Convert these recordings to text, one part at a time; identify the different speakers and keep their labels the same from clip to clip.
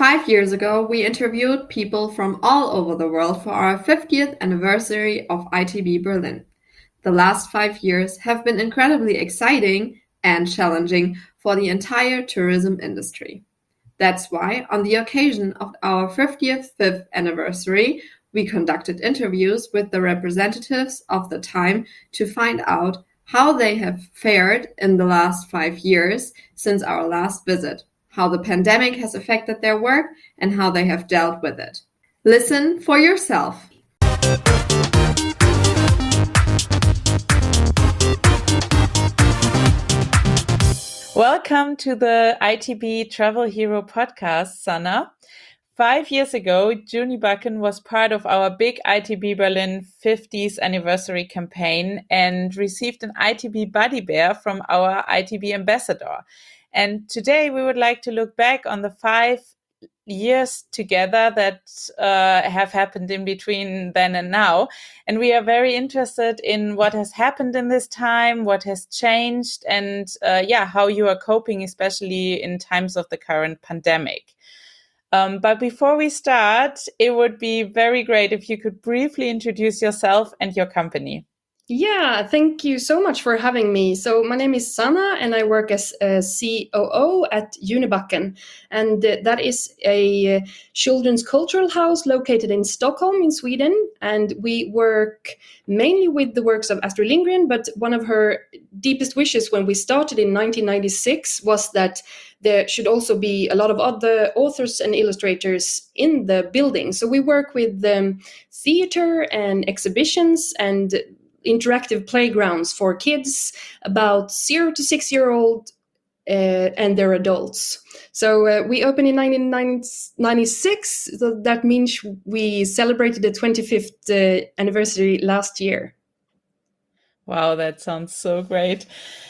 Speaker 1: 5 years ago, we interviewed people from all over the world for our 50th anniversary of ITB Berlin. The last 5 years have been incredibly exciting and challenging for the entire tourism industry. That's why, on the occasion of our 50th fifth anniversary, we conducted interviews with the representatives of the time to find out how they have fared in the last 5 years since our last visit, how the pandemic has affected their work, and how they have dealt with it. Listen for yourself.
Speaker 2: Welcome to the ITB Travel Hero podcast, Sanna. 5 years ago, Junibacken was part of our big ITB Berlin 50th anniversary campaign and received an ITB Buddy Bear from our ITB ambassador. And today we would like to look back on the 5 years together that have happened in between then and now. And we are very interested in what has happened in this time, what has changed, and how you are coping, especially in times of the current pandemic. But before we start, it would be very great if you could briefly introduce yourself and your company.
Speaker 3: Yeah, thank you so much for having me. So my name is Sanna and I work as a COO at Junibacken. And that is a children's cultural house located in Stockholm in Sweden. And we work mainly with the works of Astrid Lindgren, but one of her deepest wishes when we started in 1996 was that there should also be a lot of other authors and illustrators in the building. So we work with theater and exhibitions and interactive playgrounds for kids about 0 to 6-year-old and their adults. So we opened in 1996. So that means we celebrated the 25th anniversary last year.
Speaker 2: Wow, that sounds so great.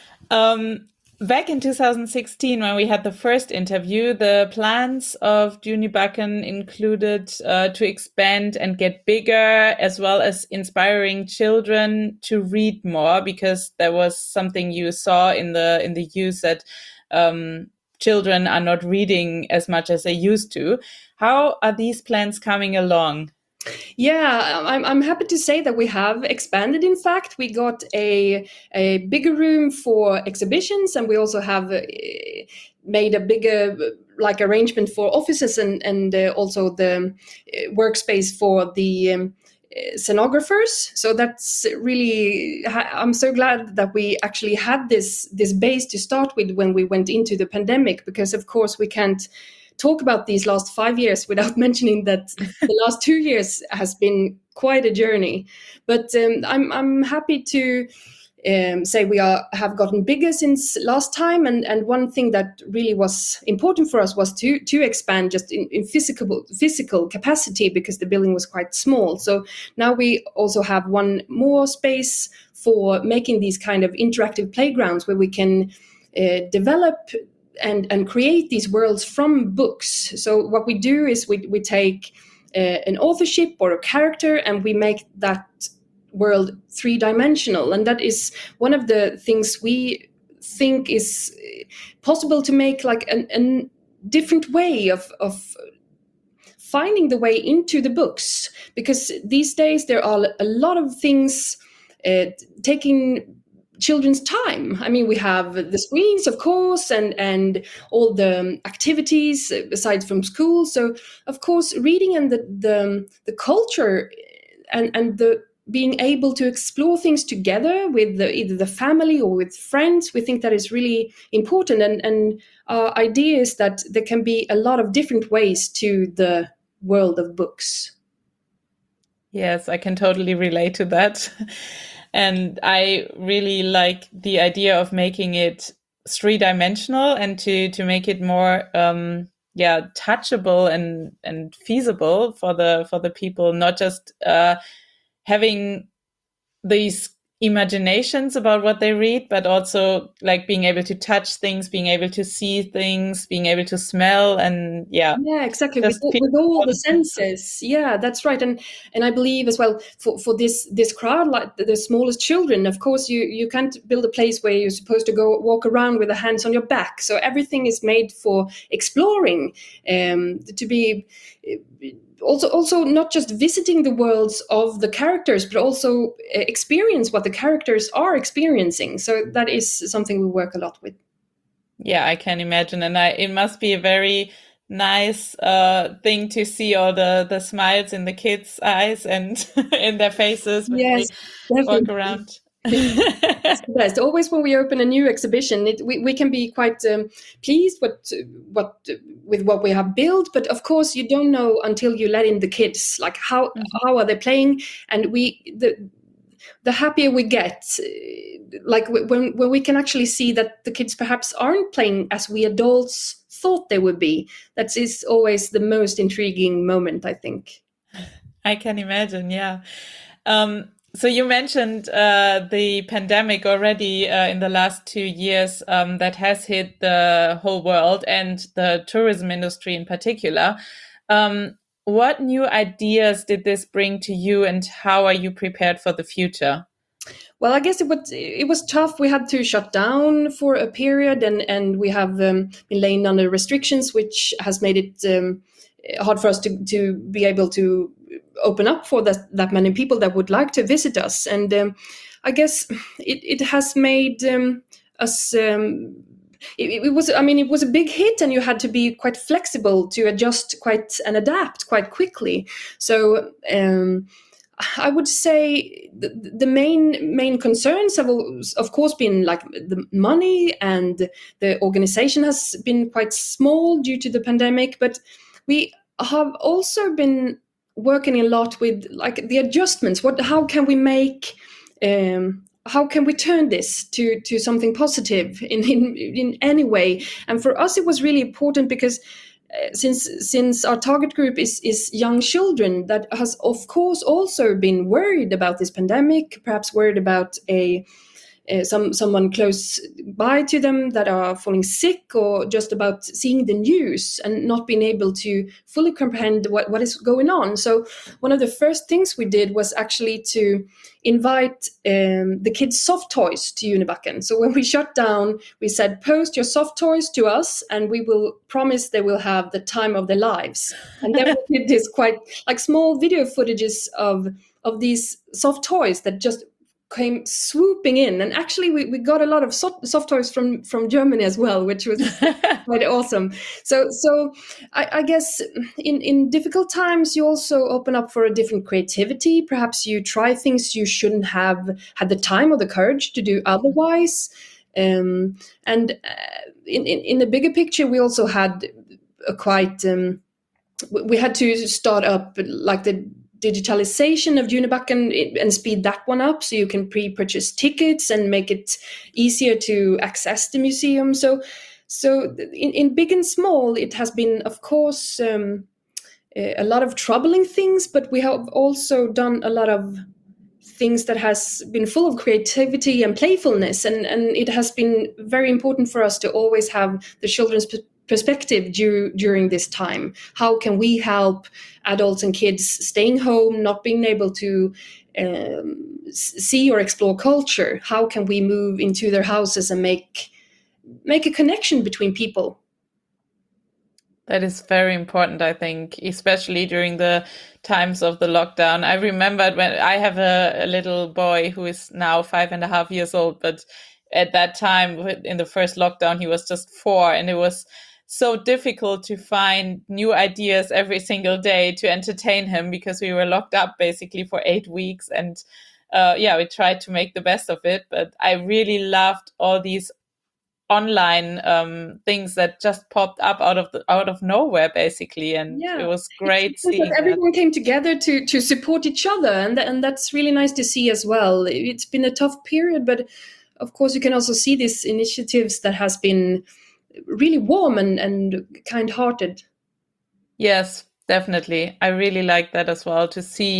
Speaker 2: Back in 2016, when we had the first interview, the plans of Junibacken included to expand and get bigger, as well as inspiring children to read more, because there was something you saw in the youth that children are not reading as much as they used to. How are these plans coming along?
Speaker 3: Yeah, I'm happy to say that we have expanded. In fact, we got a bigger room for exhibitions, and we also have made a bigger arrangement for offices and also the workspace for the scenographers. So that's really, I'm so glad that we actually had this base to start with when we went into the pandemic, because of course we can't talk about these last 5 years without mentioning that the last 2 years has been quite a journey. But I'm happy to say we have gotten bigger since last time, and one thing that really was important for us was to expand just in physical capacity, because the building was quite small. So now we also have one more space for making these kind of interactive playgrounds where we can develop and create these worlds from books. So what we do is we take an authorship or a character and we make that world three-dimensional. And that is one of the things we think is possible to make, like a different way of finding the way into the books. Because these days there are a lot of things taking children's time. I mean, we have the screens, of course, and all the activities aside from school. So, of course, reading and the culture and the being able to explore things together with either the family or with friends, we think that is really important. And our idea is that there can be a lot of different ways to the world of books.
Speaker 2: Yes, I can totally relate to that. And I really like the idea of making it three-dimensional and to make it more touchable and feasible for the people, not just having these imaginations about what they read, but also like being able to touch things, being able to see things, being able to smell, and
Speaker 3: Yeah, exactly.
Speaker 2: just feel
Speaker 3: With all
Speaker 2: all
Speaker 3: the
Speaker 2: the senses.
Speaker 3: senses. Yeah, that's right. And I believe as well for this crowd, like the smallest children, of course, you can't build a place where you're supposed to go walk around with the hands on your back. So everything is made for exploring, to be also not just visiting the worlds of the characters, but also experience what the characters are experiencing. So that is something we work a lot with.
Speaker 2: Yeah, I can imagine, and it must be a very nice thing to see all the smiles in the kids' eyes and in their faces when they
Speaker 3: Yes,
Speaker 2: walk
Speaker 3: definitely.
Speaker 2: around.
Speaker 3: It's the best. Always when we open a new exhibition, we can be quite pleased what with what we have built. But of course, you don't know until you let in the kids. Like how are they playing? And the happier we get, like when we can actually see that the kids perhaps aren't playing as we adults thought they would be. That is always the most intriguing moment, I think.
Speaker 2: I can imagine, yeah. So you mentioned the pandemic already in the last 2 years that has hit the whole world and the tourism industry in particular. What new ideas did this bring to you, and how are you prepared for the future?
Speaker 3: Well, I guess it was tough. We had to shut down for a period, and we have been laying under restrictions, which has made it hard for us to be able to open up for that many people that would like to visit us. And I guess it has made us. It was, I mean, it was a big hit, and you had to be quite flexible to adjust quite and adapt quite quickly. So. I would say the main concerns have, of course, been like the money, and the organization has been quite small due to the pandemic. But we have also been working a lot with like the adjustments. How can we make? How can we turn this to something positive in any way? And for us, it was really important because since our target group is young children, that has of course also been worried about this pandemic, perhaps worried about someone close by to them that are falling sick, or just about seeing the news and not being able to fully comprehend what is going on. So one of the first things we did was actually to invite the kids' soft toys to Unibacken. So when we shut down, we said, post your soft toys to us and we will promise they will have the time of their lives. And then we did this quite like small video footages of these soft toys that just came swooping in. And actually we got a lot of soft toys from Germany as well, which was quite awesome. So I guess in difficult times you also open up for a different creativity. Perhaps you try things you shouldn't have had the time or the courage to do otherwise. And in the bigger picture, we also had a quite we had to start up like the digitalization of Unibacken and speed that one up, so you can pre-purchase tickets and make it easier to access the museum. So in big and small, it has been, of course, a lot of troubling things, but we have also done a lot of things that has been full of creativity and playfulness, and it has been very important for us to always have the children's perspective during this time. How can we help adults and kids staying home, not being able to see or explore culture? How can we move into their houses and make a connection between people?
Speaker 2: That is very important, I think, especially during the times of the lockdown. I remembered when I have a little boy who is now 5.5 years old, but at that time in the first lockdown, he was just 4, and it was so difficult to find new ideas every single day to entertain him because we were locked up basically for 8 weeks. And we tried to make the best of it. But I really loved all these online things that just popped up out of nowhere basically, and
Speaker 3: Yeah,
Speaker 2: it was great
Speaker 3: because
Speaker 2: seeing that.
Speaker 3: everyone came together to support each other, and that's really nice to see as well. It's been a tough period, but of course you can also see these initiatives that has been really warm and kind-hearted.
Speaker 2: Yes, definitely. I really like that as well, to see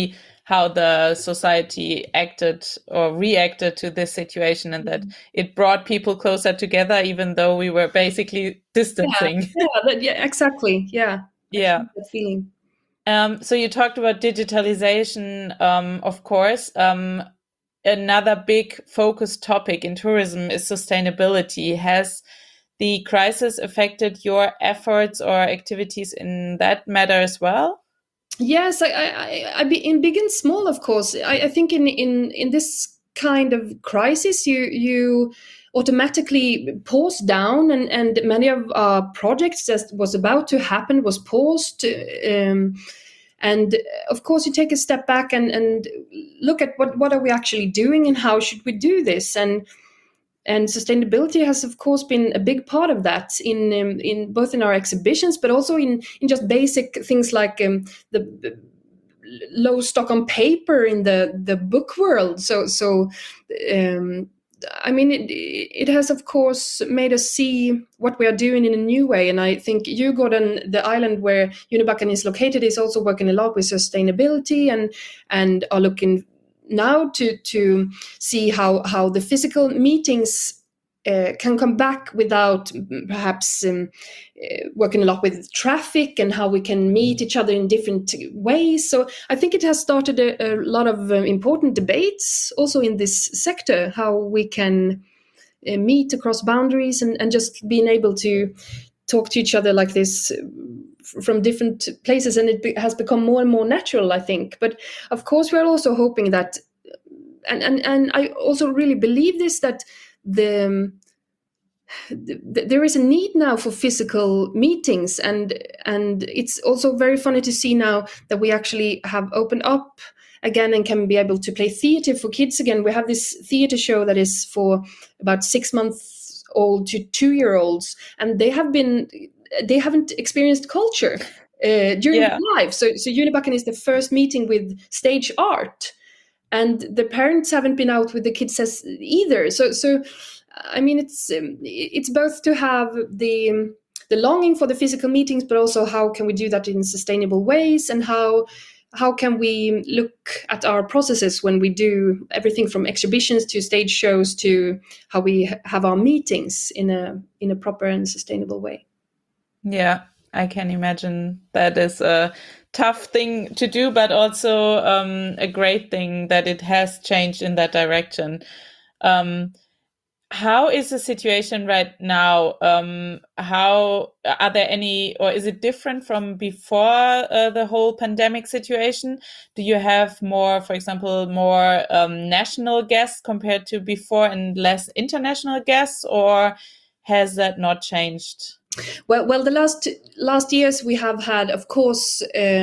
Speaker 2: how the society acted or reacted to this situation, and that it brought people closer together, even though we were basically distancing.
Speaker 3: Yeah, exactly. Yeah,
Speaker 2: Yeah.
Speaker 3: that feeling.
Speaker 2: So you talked about digitalization, of course. Another big focus topic in tourism is sustainability. Has the crisis affected your efforts or activities in that matter as well?
Speaker 3: Yes, I be in big and small, of course. I think in this kind of crisis, you automatically pause down, and many of our projects that was about to happen was paused. And of course, you take a step back and look at what are we actually doing and how should we do this. And sustainability has, of course, been a big part of that in both in our exhibitions, but also in just basic things like the low stock on paper in the book world. Um, I mean, it has, of course, made us see what we are doing in a new way. And I think Djurgården, the island where Junibacken is located, is also working a lot with sustainability and are looking now to see how the physical meetings can come back without perhaps working a lot with traffic, and how we can meet each other in different ways. So I think it has started a lot of important debates also in this sector, how we can meet across boundaries and just being able to talk to each other like this from different places. And has become more and more natural, I think. But of course, we're also hoping that, and I also really believe this, that there is a need now for physical meetings, and it's also very funny to see now that we actually have opened up again and can be able to play theater for kids again. We have this theater show that is for about 6 months old to 2-year-olds, and they haven't experienced culture during their life. So Junibacken is the first meeting with stage art, and the parents haven't been out with the kids as either. So I mean, it's both to have the longing for the physical meetings, but also how can we do that in sustainable ways, and how can we look at our processes when we do everything from exhibitions to stage shows to how we have our meetings in a proper and sustainable way.
Speaker 2: Yeah, I can imagine that is a tough thing to do, but also a great thing that it has changed in that direction. How is the situation right now? How are there any, or is it different from before the whole pandemic situation? Do you have more, for example, more national guests compared to before and less international guests, or has that not changed?
Speaker 3: Well, the last years we have had, of course,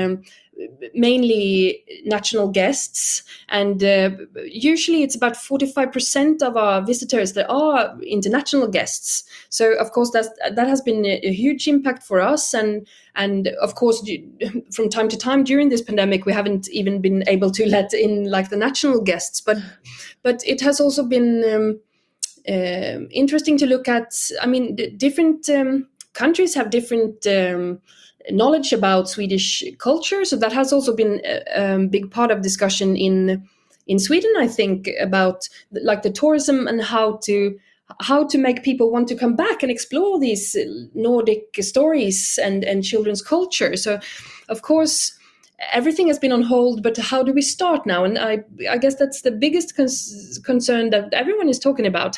Speaker 3: mainly national guests, and usually it's about 45% of our visitors that are international guests. So of course that has been a huge impact for us, and of course from time to time during this pandemic we haven't even been able to let in like the national guests, but it has also been interesting to look at. I mean, different countries have different knowledge about Swedish culture, so that has also been a big part of discussion in Sweden, I think, about like the tourism and how to make people want to come back and explore these Nordic stories and children's culture. So of course everything has been on hold, but how do we start now? And I guess that's the biggest concern that everyone is talking about.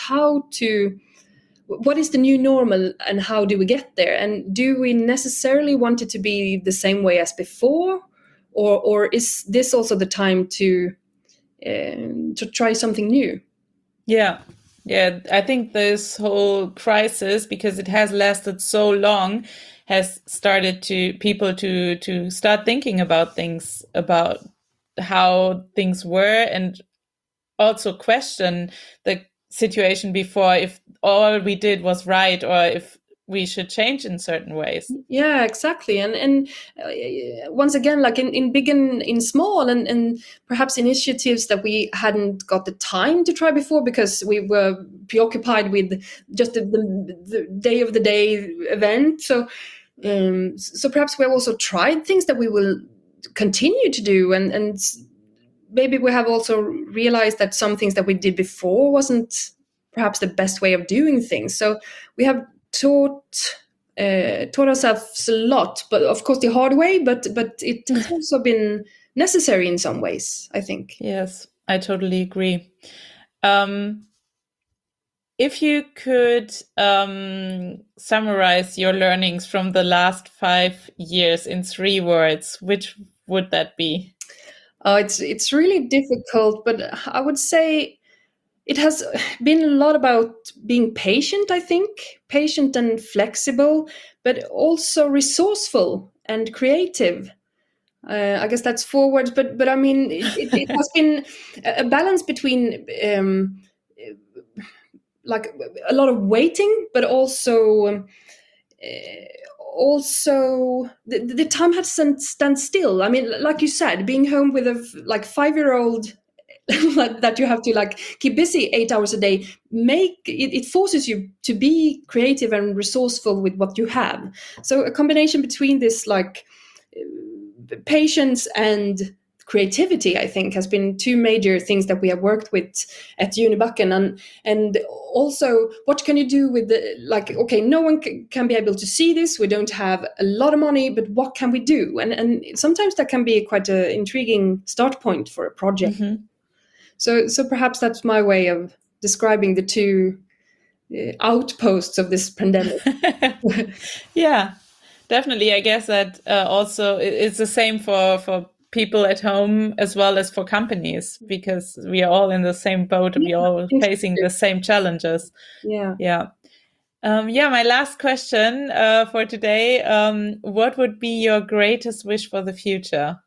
Speaker 3: What is the new normal and how do we get there? And do we necessarily want it to be the same way as before? Or is this also the time to try something new?
Speaker 2: Yeah. I think this whole crisis, because it has lasted so long, has started people to start thinking about things, about how things were, and also question the situation before, if all we did was right or if we should change in certain ways.
Speaker 3: Yeah, exactly. And once again, like in big and in small, and perhaps initiatives that we hadn't got the time to try before because we were preoccupied with just the day of the day event. So perhaps we have also tried things that we will continue to do, and maybe we have also realized that some things that we did before wasn't perhaps the best way of doing things. So we have taught ourselves a lot, but of course the hard way. But it has also been necessary in some ways, I think.
Speaker 2: Yes, I totally agree. If you could summarize your learnings from the last 5 years in 3 words, which would that be?
Speaker 3: It's really difficult, but I would say it has been a lot about being patient, I think, patient and flexible, but also resourceful and creative. I guess that's 4 words, but I mean, it has been a balance between like a lot of waiting, but also the time had stand still. I mean, like you said, being home with a 5-year-old that you have to like keep busy 8 hours a day, it forces you to be creative and resourceful with what you have. So a combination between this like patience and creativity, I think, has been 2 major things that we have worked with at Unibacken. And also, what can you do with the, like, okay, no one can be able to see this, we don't have a lot of money, but what can we do? And sometimes that can be quite an intriguing start point for a project.
Speaker 2: Mm-hmm.
Speaker 3: So perhaps that's my way of describing the 2 outposts of this pandemic.
Speaker 2: Yeah, definitely. I guess that also it's the same for people at home as well as for companies, because we are all in the same boat and we're all facing the same challenges.
Speaker 3: Yeah.
Speaker 2: My last question for today, what would be your greatest wish for the future?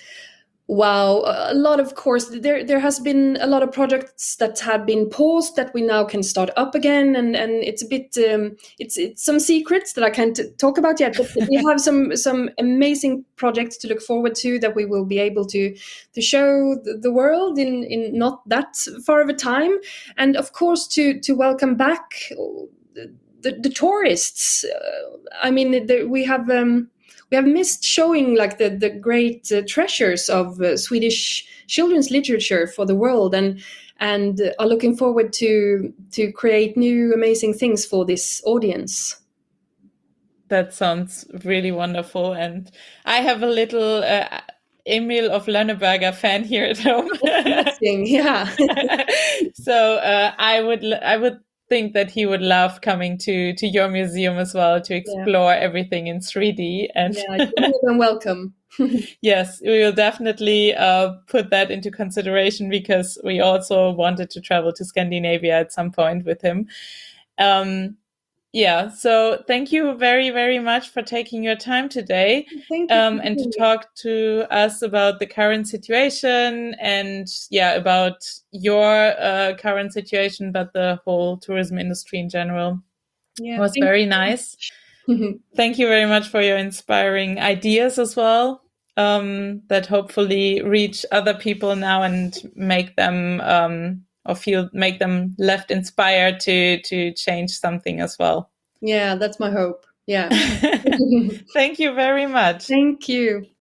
Speaker 3: Wow, a lot, of course. There has been a lot of projects that have been paused that we now can start up again, and it's a bit it's some secrets that I can't talk about yet. But we have some amazing projects to look forward to that we will be able to show the world in not that far of a time, and of course to welcome back the tourists. I mean, we have missed showing like the great treasures of Swedish children's literature for the world, and are looking forward to create new amazing things for this audience.
Speaker 2: That sounds really wonderful, and I have a little Emil of Lönneberger fan here at home.
Speaker 3: Yeah.
Speaker 2: So I would think that he would love coming to your museum as well to explore everything in 3D. And
Speaker 3: you're more than welcome.
Speaker 2: Yes, we will definitely put that into consideration, because we also wanted to travel to Scandinavia at some point with him. So thank you very, very much for taking your time today, and to talk to us about the current situation and about your current situation, but the whole tourism industry in general. It was very nice. Thank you very much for your inspiring ideas as well, that hopefully reach other people now and make them make them left inspired to change something as well.
Speaker 3: Yeah, that's my hope. Yeah.
Speaker 2: Thank you very much.
Speaker 3: Thank you.